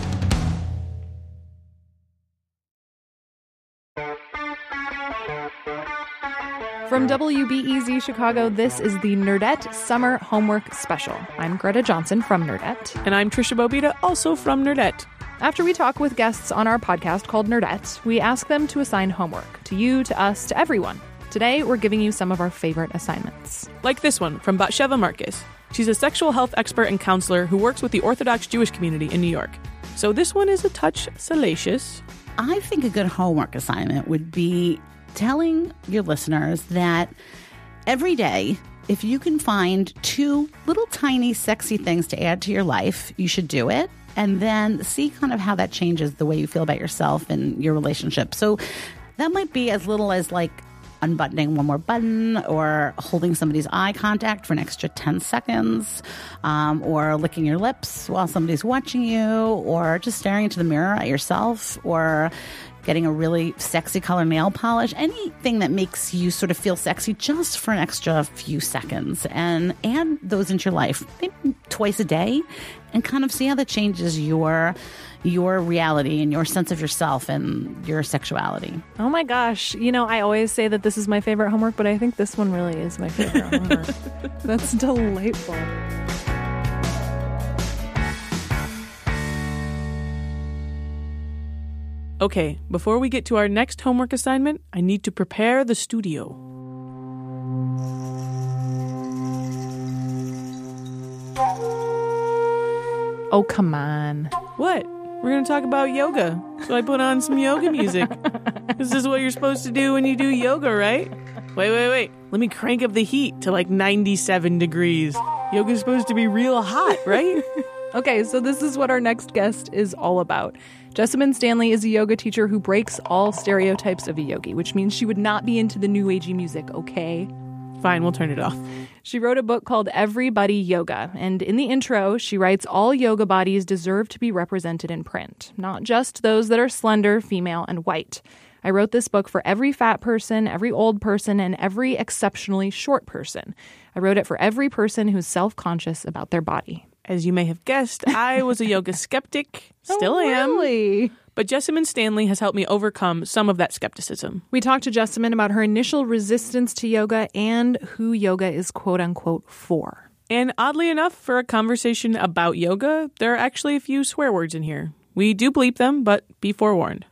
From WBEZ Chicago, this is the Nerdette Summer Homework Special. I'm Greta Johnson from Nerdette. And I'm Trisha Bobita, also from Nerdette. After we talk with guests on our podcast called Nerdette, we ask them to assign homework to you, to us, to everyone. Today, we're giving you some of our favorite assignments. Like this one from Batsheva Marcus. She's a sexual health expert and counselor who works with the Orthodox Jewish community in New York. So this one is a touch salacious. I think a good homework assignment would be telling your listeners that every day, if you can find 2 little tiny sexy things to add to your life, you should do it. And then see kind of how that changes the way you feel about yourself and your relationship. So that might be as little as like unbuttoning one more button, or holding somebody's eye contact for an extra 10 seconds, or licking your lips while somebody's watching you, or just staring into the mirror at yourself, or getting a really sexy color nail polish, anything that makes you sort of feel sexy just for an extra few seconds, and add those into your life maybe twice a day, and kind of see how that changes your reality and your sense of yourself and your sexuality. Oh my gosh. You know, I always say that this is my favorite homework, but I think this one really is my favorite homework. That's delightful. Okay, before we get to our next homework assignment, I need to prepare the studio. Oh, come on. What? We're going to talk about yoga. So I put on some yoga music. This is what you're supposed to do when you do yoga, right? Wait. Let me crank up the heat to like 97 degrees. Yoga's supposed to be real hot, right? Okay, so this is what our next guest is all about. Jessamyn Stanley is a yoga teacher who breaks all stereotypes of a yogi, which means she would not be into the new agey music, okay? Fine, we'll turn it off. She wrote a book called Everybody Yoga, and in the intro, she writes all yoga bodies deserve to be represented in print, not just those that are slender, female, and white. I wrote this book for every fat person, every old person, and every exceptionally short person. I wrote it for every person who's self-conscious about their body. As you may have guessed, I was a yoga skeptic. Still am. Really? But Jessamyn Stanley has helped me overcome some of that skepticism. We talked to Jessamyn about her initial resistance to yoga and who yoga is quote-unquote for. And oddly enough, for a conversation about yoga, there are actually a few swear words in here. We do bleep them, but be forewarned.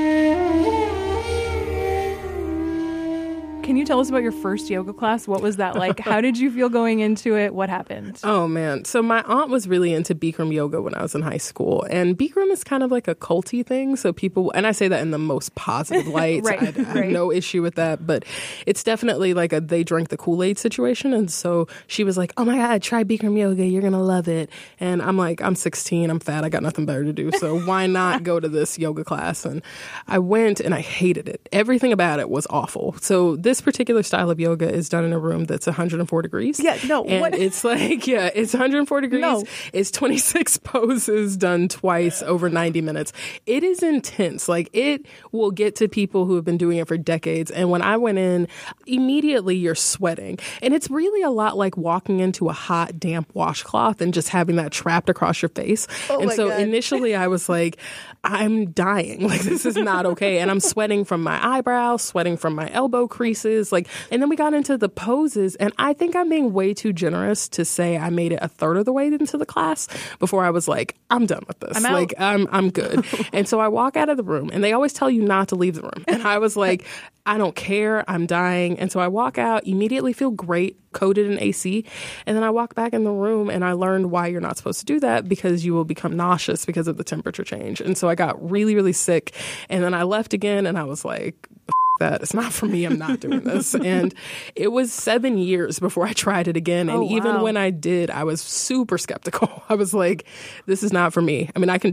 Can you tell us about your first yoga class? What was that like? How did you feel going into it? What happened? Oh, man. So my aunt was really into Bikram yoga when I was in high school. And Bikram is kind of like a culty thing. So people, and I say that in the most positive light. Right. I have no issue with that. But it's definitely like a they drank the Kool-Aid situation. And so she was like, oh my God, try Bikram yoga. You're going to love it. And I'm like, I'm 16. I'm fat. I got nothing better to do. So why not go to this yoga class? And I went and I hated it. Everything about it was awful. So this particular style of yoga is done in a room that's 104 degrees. Yeah, no. And what? it's like, yeah, it's 104 degrees. No. It's 26 poses done twice over 90 minutes. It is intense. Like, it will get to people who have been doing it for decades. And when I went in, immediately you're sweating. And it's really a lot like walking into a hot, damp washcloth and just having that trapped across your face. Oh and my so God. initially I was like, I'm dying. Like, this is not okay. And I'm sweating from my eyebrows, sweating from my elbow creases. Like, and then we got into the poses, and I think I'm being way too generous to say I made it a third of the way into the class before I was like, I'm done with this. I'm good. And so I walk out of the room, and they always tell you not to leave the room. And I was like, I don't care. I'm dying. And so I walk out, immediately feel great, coated in AC. And then I walk back in the room, and I learned why you're not supposed to do that, because you will become nauseous because of the temperature change. And so I got really, really sick. And then I left again, and I was like, that it's not for me. I'm not doing this. And it was 7 years before I tried it again. And even when I did, I was super skeptical. I was like, this is not for me. I mean, I can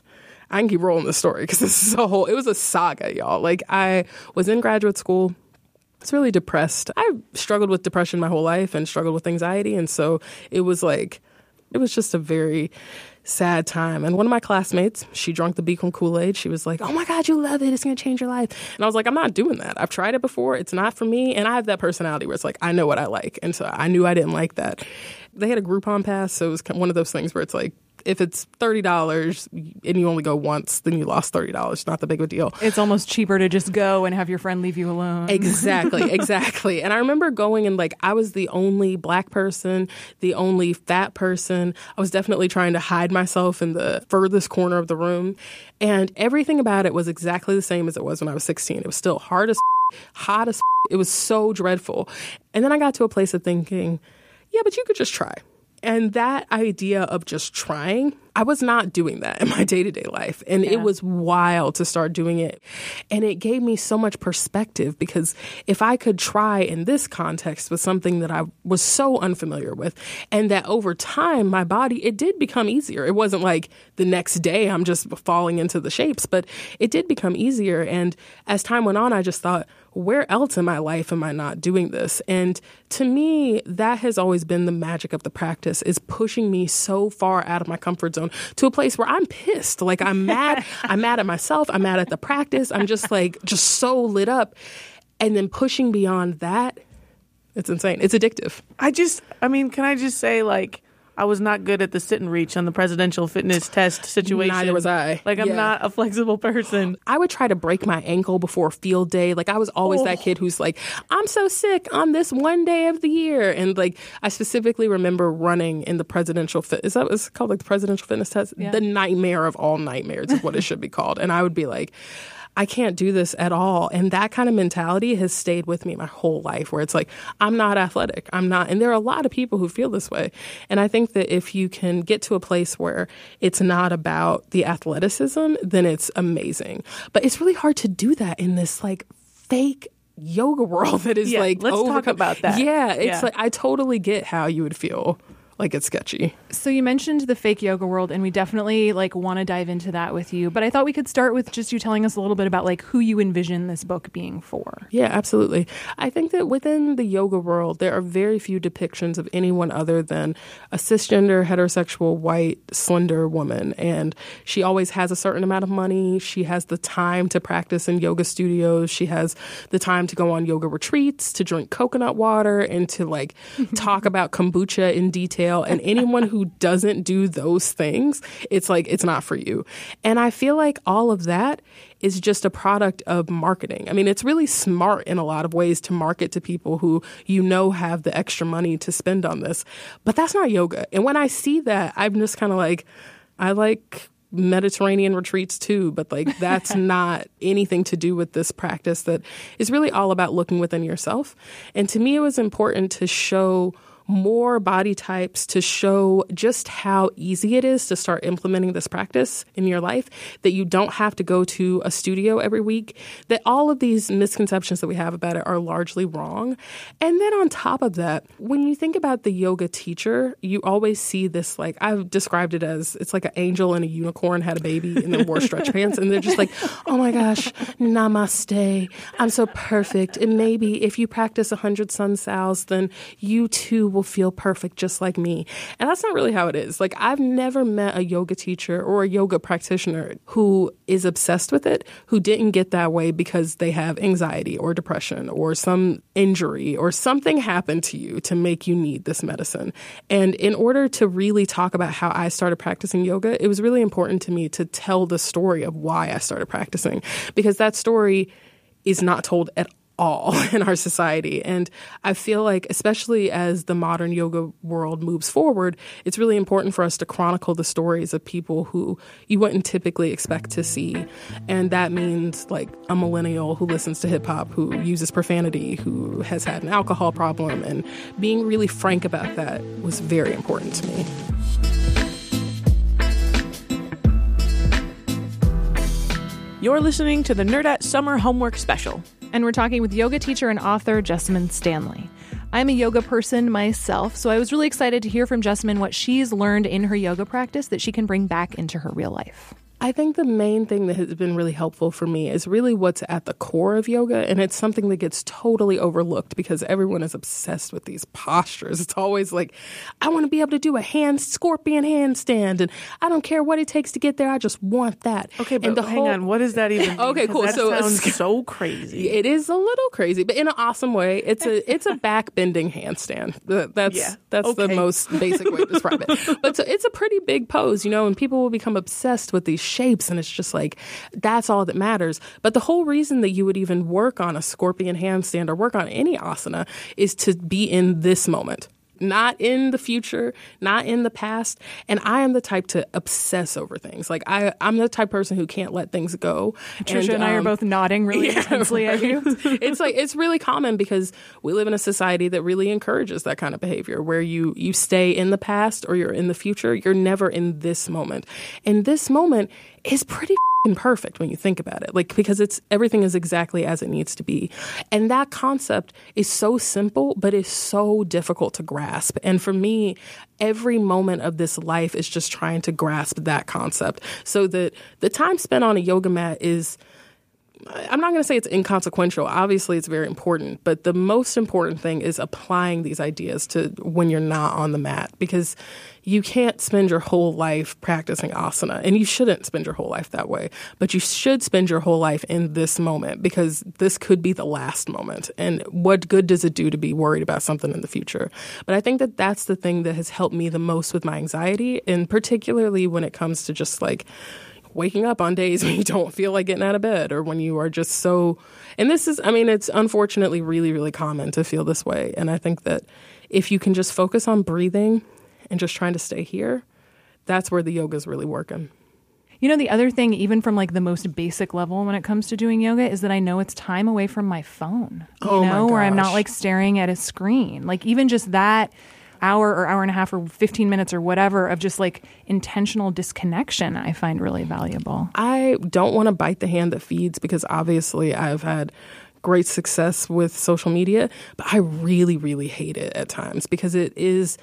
keep rolling the story, because this is it was a saga, y'all. Like, I was in graduate school. I was really depressed. I struggled with depression my whole life and struggled with anxiety. And so it was just a very sad time. And one of my classmates, she drank the Bikram Kool-Aid. She was like, oh my God, you love it. It's going to change your life. And I was like, I'm not doing that. I've tried it before. It's not for me. And I have that personality where it's like, I know what I like. And so I knew I didn't like that. They had a Groupon pass. So it was one of those things where it's like, if it's $30 and you only go once, then you lost $30. Not that big of a deal. It's almost cheaper to just go and have your friend leave you alone. Exactly. And I remember going, and like, I was the only Black person, the only fat person. I was definitely trying to hide myself in the furthest corner of the room. And everything about it was exactly the same as it was when I was 16. It was still hard as hot as it was so dreadful. And then I got to a place of thinking, yeah, but you could just try. And that idea of just trying, I was not doing that in my day-to-day life. And it was wild to start doing it. And it gave me so much perspective, because if I could try in this context with something that I was so unfamiliar with, and that over time, my body, it did become easier. It wasn't like the next day I'm just falling into the shapes, but it did become easier. And as time went on, I just thought, where else in my life am I not doing this? And to me, that has always been the magic of the practice, is pushing me so far out of my comfort zone to a place where I'm pissed. Like, I'm mad. I'm mad at myself. I'm mad at the practice. I'm just so lit up. And then pushing beyond that, it's insane. It's addictive. Can I just say, like, I was not good at the sit and reach on the presidential fitness test situation. Neither was I. Like, I'm not a flexible person. I would try to break my ankle before field day. Like, I was always that kid who's like, I'm so sick on this one day of the year. And like, I specifically remember running in the presidential is that what's called, like the presidential fitness test? Yeah. The nightmare of all nightmares is what it should be called. And I would be like, I can't do this at all. And that kind of mentality has stayed with me my whole life, where it's like, I'm not athletic. I'm not. And there are a lot of people who feel this way. And I think that if you can get to a place where it's not about the athleticism, then it's amazing. But it's really hard to do that in this like fake yoga world that is like, let's talk about that. Yeah. It's like, I totally get how you would feel like it's sketchy. So you mentioned the fake yoga world, and we definitely want to dive into that with you. But I thought we could start with just you telling us a little bit about like who you envision this book being for. Yeah, absolutely. I think that within the yoga world, there are very few depictions of anyone other than a cisgender, heterosexual, white, slender woman. And she always has a certain amount of money. She has the time to practice in yoga studios. She has the time to go on yoga retreats, to drink coconut water, and to like talk about kombucha in detail. And anyone who doesn't do those things, it's like, it's not for you. And I feel like all of that is just a product of marketing. I mean, it's really smart in a lot of ways to market to people who, have the extra money to spend on this. But that's not yoga. And when I see that, I'm just kind of like, I like Mediterranean retreats too, but like that's not anything to do with this practice that is really all about looking within yourself. And to me, it was important to show more body types, to show just how easy it is to start implementing this practice in your life, that you don't have to go to a studio every week, that all of these misconceptions that we have about it are largely wrong. And then on top of that, when you think about the yoga teacher, you always see this, like, I've described it as, it's like an angel and a unicorn had a baby and then wore stretch pants, and they're just like, oh my gosh, namaste, I'm so perfect. And maybe if you practice 100 sun sals, then you too will feel perfect just like me. And that's not really how it is. Like, I've never met a yoga teacher or a yoga practitioner who is obsessed with it, who didn't get that way because they have anxiety or depression or some injury or something happened to you to make you need this medicine. And in order to really talk about how I started practicing yoga, it was really important to me to tell the story of why I started practicing, because that story is not told at all in our society. And I feel like, especially as the modern yoga world moves forward, it's really important for us to chronicle the stories of people who you wouldn't typically expect to see. And that means like a millennial who listens to hip hop, who uses profanity, who has had an alcohol problem. And being really frank about that was very important to me. You're listening to the Nerdette Summer Homework Special. And we're talking with yoga teacher and author Jessamyn Stanley. I'm a yoga person myself, so I was really excited to hear from Jessamyn what she's learned in her yoga practice that she can bring back into her real life. I think the main thing that has been really helpful for me is really what's at the core of yoga. And it's something that gets totally overlooked because everyone is obsessed with these postures. It's always like, I want to be able to do a scorpion handstand, and I don't care what it takes to get there. I just want that. Okay, but hang on. What does that even mean? Okay, cool. That sounds so crazy. It is a little crazy, but in an awesome way. It's a back bending handstand. That's the most basic way to describe it. But so it's a pretty big pose, and people will become obsessed with these shapes, and it's just like, that's all that matters. But the whole reason that you would even work on a scorpion handstand or work on any asana is to be in this moment. Not in the future, not in the past. And I am the type to obsess over things. Like, I'm the type of person who can't let things go. Trisha and I are both nodding really intensely at you. It's really common because we live in a society that really encourages that kind of behavior where you stay in the past or you're in the future. You're never in this moment. And this moment is pretty perfect when you think about it, like, because everything is exactly as it needs to be. And that concept is so simple, but is so difficult to grasp. And for me, every moment of this life is just trying to grasp that concept so that the time spent on a yoga mat is, I'm not going to say it's inconsequential. Obviously, it's very important. But the most important thing is applying these ideas to when you're not on the mat, because you can't spend your whole life practicing asana, and you shouldn't spend your whole life that way. But you should spend your whole life in this moment, because this could be the last moment. And what good does it do to be worried about something in the future? But I think that that's the thing that has helped me the most with my anxiety, and particularly when it comes to just like waking up on days when you don't feel like getting out of bed, or when you are just so, and this is, it's unfortunately really, really common to feel this way. And I think that if you can just focus on breathing and just trying to stay here, that's where the yoga is really working. The other thing, even from like the most basic level when it comes to doing yoga, is that I know it's time away from my phone, where I'm not like staring at a screen. Like, even just that hour or hour and a half or 15 minutes or whatever of just like intentional disconnection, I find really valuable. I don't want to bite the hand that feeds, because obviously I've had great success with social media, but I really, really hate it at times because it is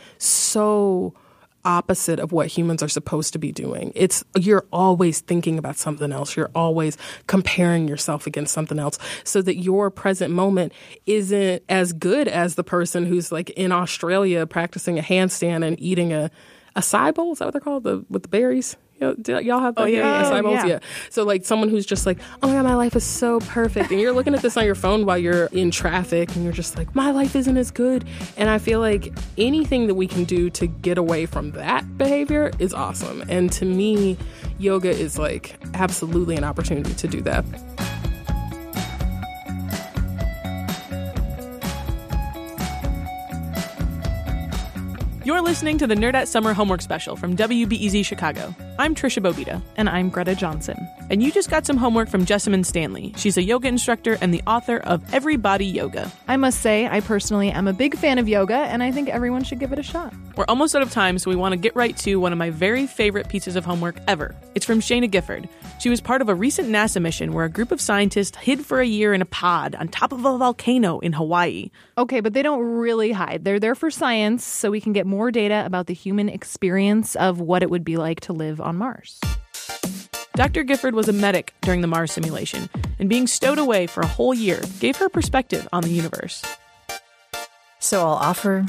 so opposite of what humans are supposed to be doing. You're always thinking about something else. You're always comparing yourself against something else, so that your present moment isn't as good as the person who's like in Australia practicing a handstand and eating a acai bowl. Is that what they're called? With the berries? Y'all have acai bowls? Yeah. So like someone who's just like, oh my God, my life is so perfect. And you're looking at this on your phone while you're in traffic, and you're just like, my life isn't as good. And I feel like anything that we can do to get away from that behavior is awesome. And to me, yoga is like absolutely an opportunity to do that. You're listening to the Nerdette Summer Homework Special from WBEZ Chicago. I'm Trisha Bobita. And I'm Greta Johnson. And you just got some homework from Jessamyn Stanley. She's a yoga instructor and the author of Everybody Yoga. I must say, I personally am a big fan of yoga, and I think everyone should give it a shot. We're almost out of time, so we want to get right to one of my very favorite pieces of homework ever. It's from Shana Gifford. She was part of a recent NASA mission where a group of scientists hid for a year in a pod on top of a volcano in Hawaii. Okay, but they don't really hide. They're there for science, so we can get more data about the human experience of what it would be like to live on Mars. Dr. Gifford was a medic during the Mars simulation, and being stowed away for a whole year gave her perspective on the universe. So I'll offer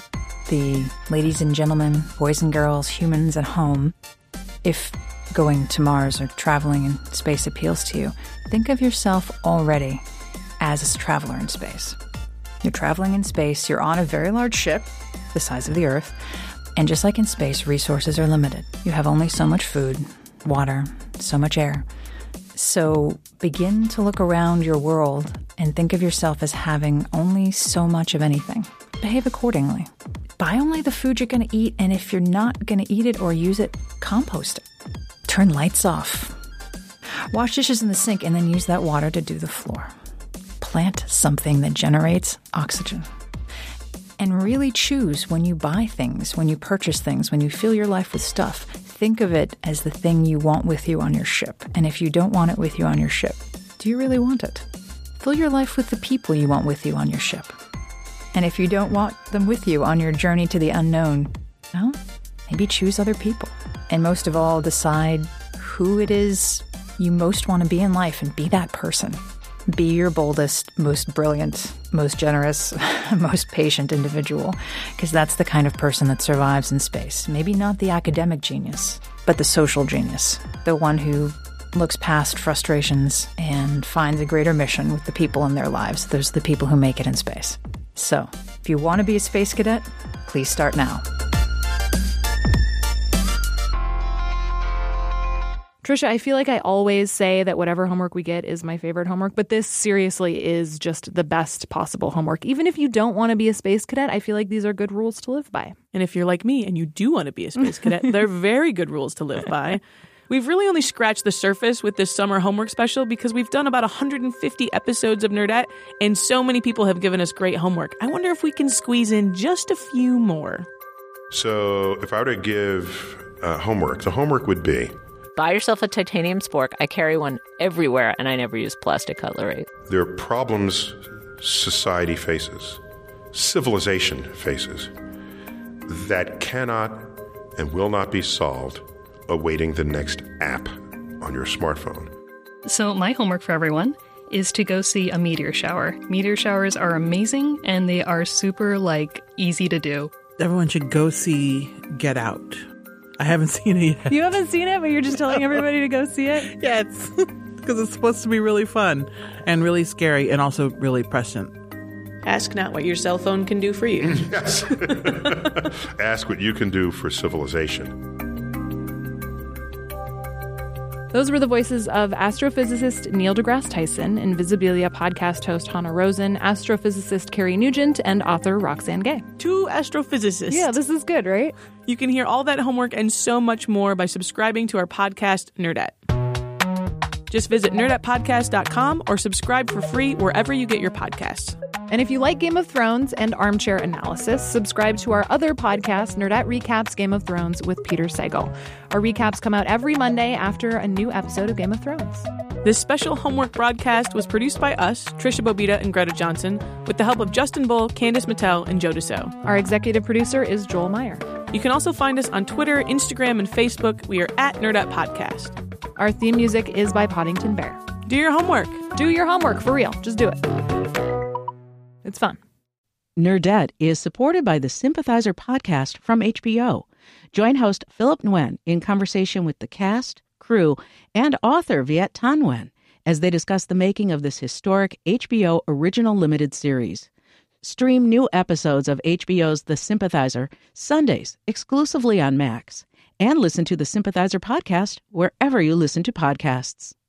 the ladies and gentlemen, boys and girls, humans at home. If going to Mars or traveling in space appeals to you, think of yourself already as a traveler in space. You're traveling in space, you're on a very large ship, the size of the Earth, and just like in space, resources are limited. You have only so much food, water, so much air. So begin to look around your world and think of yourself as having only so much of anything. Behave accordingly. Buy only the food you're going to eat, and if you're not going to eat it or use it, compost it. Turn lights off. Wash dishes in the sink and then use that water to do the floor. Plant something that generates oxygen. And really choose when you buy things, when you purchase things, when you fill your life with stuff. Think of it as the thing you want with you on your ship. And if you don't want it with you on your ship, do you really want it? Fill your life with the people you want with you on your ship. And if you don't want them with you on your journey to the unknown, well, maybe choose other people. And most of all, decide who it is you most want to be in life and be that person. Be your boldest, most brilliant, most generous, most patient individual, because that's the kind of person that survives in space. Maybe not the academic genius, but the social genius, the one who looks past frustrations and finds a greater mission with the people in their lives. Those are the people who make it in space. So, if you want to be a space cadet, please start now. Trisha, I feel like I always say that whatever homework we get is my favorite homework, but this seriously is just the best possible homework. Even if you don't want to be a space cadet, I feel like these are good rules to live by. And if you're like me and you do want to be a space cadet, they're very good rules to live by. We've really only scratched the surface with this summer homework special because we've done about 150 episodes of Nerdette, and so many people have given us great homework. I wonder if we can squeeze in just a few more. So if I were to give homework, the homework would be: buy yourself a titanium spork. I carry one everywhere, and I never use plastic cutlery. There are problems society faces, civilization faces, that cannot and will not be solved awaiting the next app on your smartphone. So my homework for everyone is to go see a meteor shower. Meteor showers are amazing, and they are super, easy to do. Everyone should go see Get Out. I haven't seen it yet. You haven't seen it, but you're just telling everybody to go see it? Yeah, it's because it's supposed to be really fun and really scary and also really prescient. Ask not what your cell phone can do for you. Yes. Ask what you can do for civilization. Those were the voices of astrophysicist Neil deGrasse Tyson, Invisibilia podcast host Hannah Rosen, astrophysicist Carrie Nugent, and author Roxane Gay. 2 astrophysicists. Yeah, this is good, right? You can hear all that homework and so much more by subscribing to our podcast, Nerdette. Just visit nerdettepodcast.com or subscribe for free wherever you get your podcasts. And if you like Game of Thrones and armchair analysis, subscribe to our other podcast, Nerdette Recaps Game of Thrones with Peter Sagal. Our recaps come out every Monday after a new episode of Game of Thrones. This special homework broadcast was produced by us, Trisha Bobita and Greta Johnson, with the help of Justin Bull, Candice Mattel, and Joe Deso. Our executive producer is Joel Meyer. You can also find us on Twitter, Instagram, and Facebook. We are at Nerdette Podcast. Our theme music is by Poddington Bear. Do your homework. Do your homework, for real. Just do it. It's fun. Nerdette is supported by the Sympathizer podcast from HBO. Join host Philip Nguyen in conversation with the cast, crew, and author Viet Thanh Nguyen as they discuss the making of this historic HBO original limited series. Stream new episodes of HBO's The Sympathizer Sundays exclusively on Max, and listen to the Sympathizer podcast wherever you listen to podcasts.